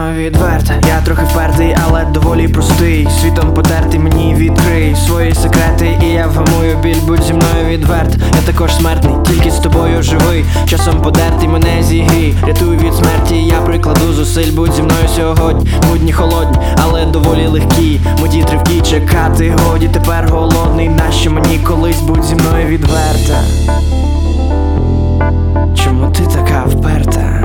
мною відверта. Я трохи впертий, але доволі простий. Світом потертий, мені відкрий свої секрети, і я вгамую біль, будь зі мною відверта. Я також смертний, тільки з тобою живий. Часом подертий, мене зігрій, рятуй від смерті, я прикладу зусиль. Будь зі мною сьогодні, будні холодні, але доволі легкі. Мої тривкі, чекати годі, тепер голодний. Нащо мені колись, будь зі мною відверта? Чому ти така вперта?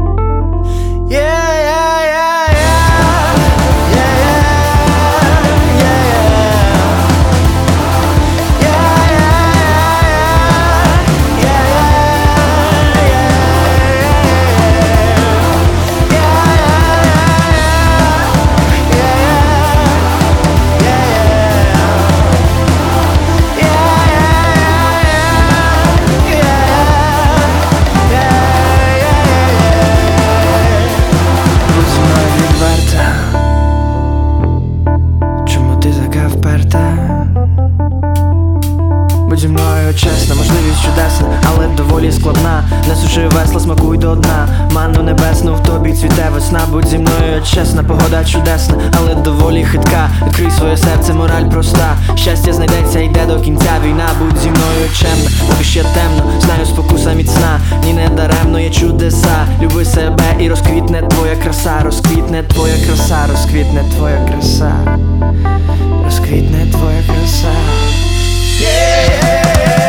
Будь зі мною чесна, можливість чудесна, але доволі складна. Не суши весла, смакуй до дна, манну небесну, в тобі цвіте весна. Будь зі мною чесна, погода чудесна, але доволі хитка. Відкрий своє серце, мораль проста. Щастя знайдеться, йде до кінця війна. Будь зі мною чемна, поки ще темно, знаю, спокуса міцна. Ні, не даремно є чудеса. Люби себе і розквітне твоя краса. Розквітне твоя краса, розквітне твоя краса. Розквітне твоя краса. Yeah, yeah, yeah.